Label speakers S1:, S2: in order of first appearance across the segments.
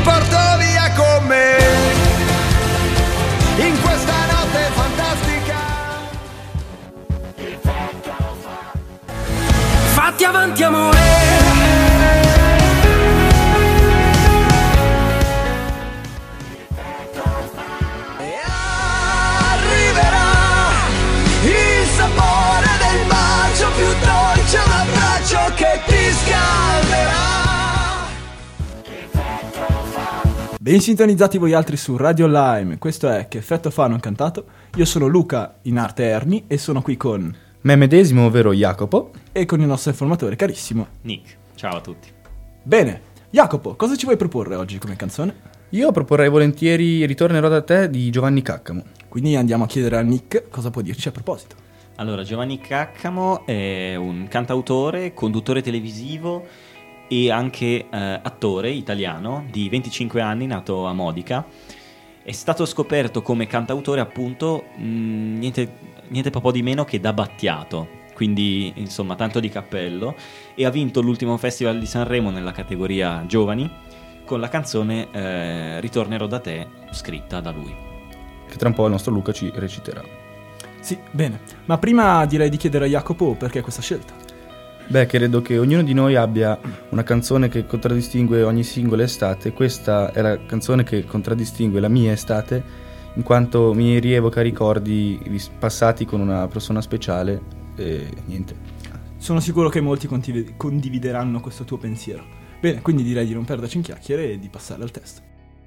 S1: porto via con me in questa notte fantastica. Fatti avanti amore. E arriverà il sapore del bacio più dolce, un abbraccio che ti scalderà.
S2: Ben sintonizzati voi altri su Radio Lime, questo è Che effetto fa non cantato. Io sono Luca, in arte Erni, e sono qui con
S3: me medesimo, ovvero Jacopo,
S2: e con il nostro informatore carissimo
S4: Nick. Ciao a tutti.
S2: Bene, Jacopo, cosa ci vuoi proporre oggi come canzone?
S3: Io proporrei volentieri Ritornerò da te di Giovanni Caccamo.
S2: Quindi andiamo a chiedere a Nick cosa può dirci a proposito.
S4: Allora, Giovanni Caccamo è un cantautore, conduttore televisivo e anche attore italiano di 25 anni, nato a Modica. È stato scoperto come cantautore appunto niente po' di meno che da Battiato, quindi insomma tanto di cappello, e ha vinto l'ultimo festival di Sanremo nella categoria giovani con la canzone Ritornerò da te, scritta da lui,
S3: che tra un po' il nostro Luca ci reciterà.
S2: Sì, bene, ma prima direi di chiedere a Jacopo perché questa scelta.
S3: Beh, credo che ognuno di noi abbia una canzone che contraddistingue ogni singola estate. Questa è la canzone che contraddistingue la mia estate, in quanto mi rievoca ricordi passati con una persona speciale e niente.
S2: Sono sicuro che molti condivideranno questo tuo pensiero. Bene, quindi direi di non perderci in chiacchiere e di passare al testo.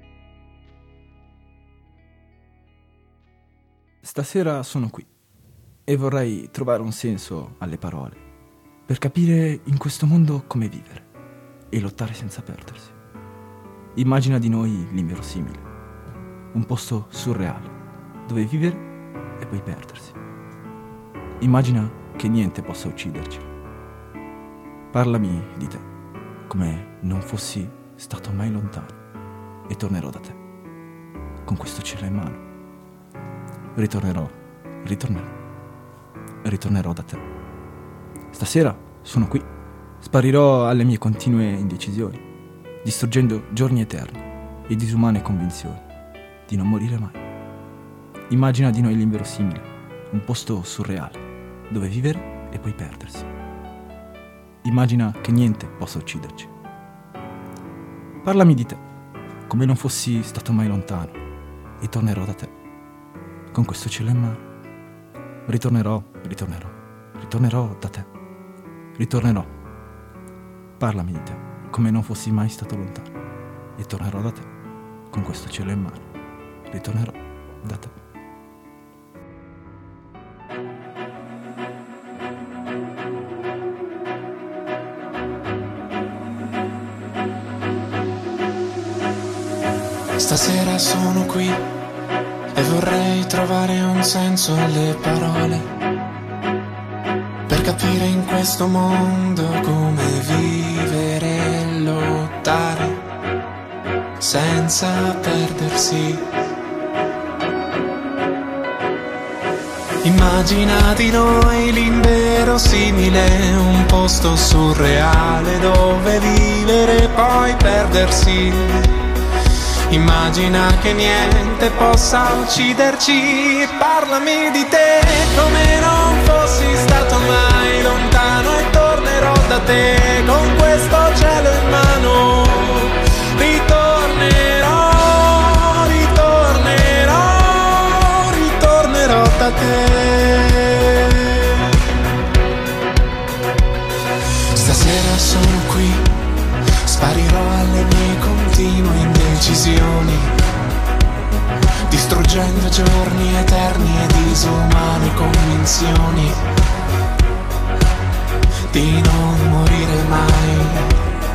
S2: Stasera sono qui e vorrei trovare un senso alle parole, per capire in questo mondo come vivere e lottare senza perdersi. Immagina di noi l'inverosimile, un posto surreale, dove vivere e poi perdersi. Immagina che niente possa ucciderci. Parlami di te, come non fossi stato mai lontano, e tornerò da te, con questo cielo in mano. Ritornerò da te. Stasera sono qui, sparirò alle mie continue indecisioni, distruggendo giorni eterni e disumane convinzioni di non morire mai. Immagina di noi l'inverosimile, un posto surreale, dove vivere e poi perdersi. Immagina che niente possa ucciderci. Parlami di te, come non fossi stato mai lontano, e tornerò da te, con questo cielo in mano. Ritornerò da te. Ritornerò. Parlami di te, come non fossi mai stato lontano, e tornerò da te, con questo cielo in mano. Ritornerò da te.
S5: Stasera sono qui e vorrei trovare un senso alle parole, per capire in questo mondo come vivere e lottare senza perdersi. Immagina di noi l'inverosimile, un posto surreale dove vivere e poi perdersi. Immagina che niente possa ucciderci. Parlami di te come non fossi stato mai lontano, e tornerò da te con questo cielo in mano. Ritornerò da te. Stasera sono qui, sparirò alle mie continue indecisioni, distruggendo giorni eterni e disumane convinzioni di non morire mai.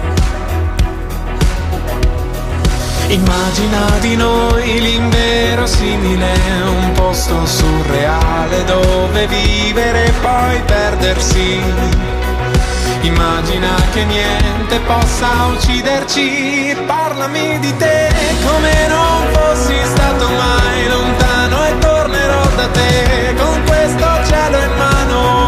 S5: Immagina di noi l'inverosimile, un posto surreale dove vivere e poi perdersi. Immagina che niente possa ucciderci. Parlami di te come non fossi stato mai lontano, e tornerò da te con questo cielo in mano.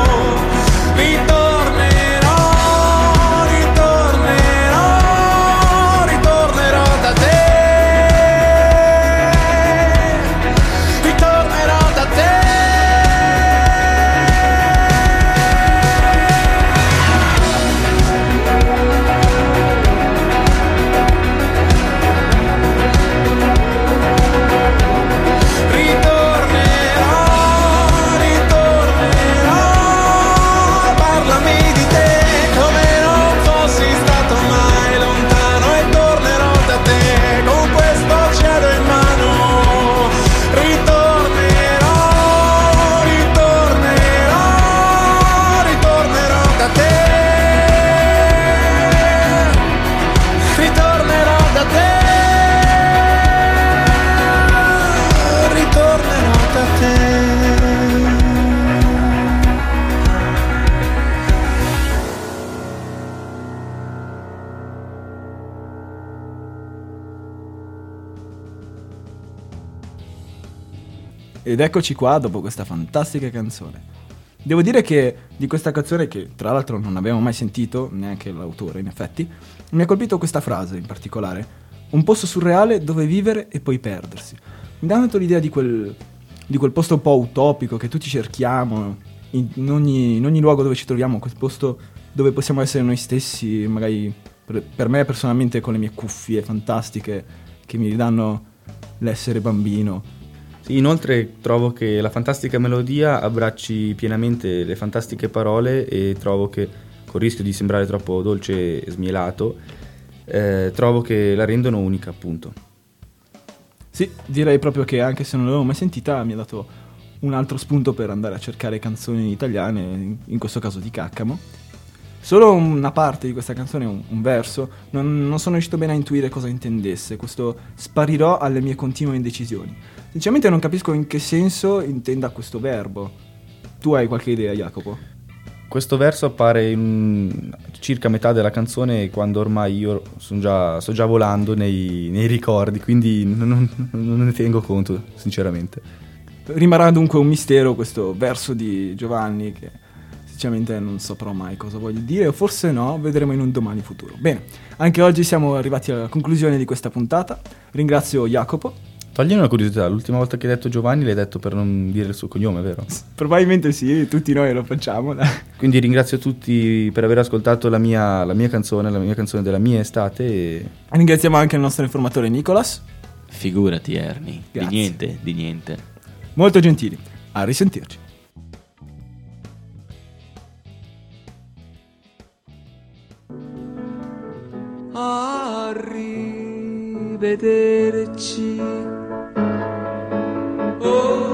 S5: Ritornerò da te.
S2: Ed eccoci qua dopo questa fantastica canzone. Devo dire che di questa canzone, che tra l'altro non abbiamo mai sentito, neanche l'autore in effetti, mi ha colpito questa frase in particolare: un posto surreale dove vivere e poi perdersi. Mi dà tanto l'idea di quel posto un po' utopico che tutti cerchiamo, in ogni luogo dove ci troviamo, quel posto dove possiamo essere noi stessi, magari per me personalmente con le mie cuffie fantastiche che mi ridanno l'essere bambino.
S3: Sì, inoltre trovo che la fantastica melodia abbracci pienamente le fantastiche parole e trovo che, col rischio di sembrare troppo dolce e smielato, trovo che la rendono unica, appunto.
S2: Sì, direi proprio che anche se non l'avevo mai sentita mi ha dato un altro spunto per andare a cercare canzoni italiane, in questo caso di Caccamo. Solo una parte di questa canzone, un verso, non sono riuscito bene a intuire cosa intendesse, questo sparirò alle mie continue indecisioni. Sinceramente non capisco in che senso intenda questo verbo. Tu hai qualche idea, Jacopo?
S3: Questo verso appare in circa metà della canzone, quando ormai io sto già volando nei ricordi, quindi non ne tengo conto, sinceramente.
S2: Rimarrà dunque un mistero questo verso di Giovanni, che sinceramente non saprò mai cosa voglia dire, o forse no, vedremo in un domani futuro. Bene, anche oggi siamo arrivati alla conclusione di questa puntata. Ringrazio Jacopo.
S3: Toglimi una curiosità, l'ultima volta che hai detto Giovanni l'hai detto per non dire il suo cognome, vero?
S2: Probabilmente sì, tutti noi lo facciamo.
S3: Quindi ringrazio tutti per aver ascoltato la mia canzone della mia estate. E
S2: Ringraziamo anche il nostro informatore Nicolas.
S4: Figurati, Ernie.
S2: Grazie.
S4: Di niente.
S2: Molto gentili. A risentirci.
S1: Arrivederci. Oh.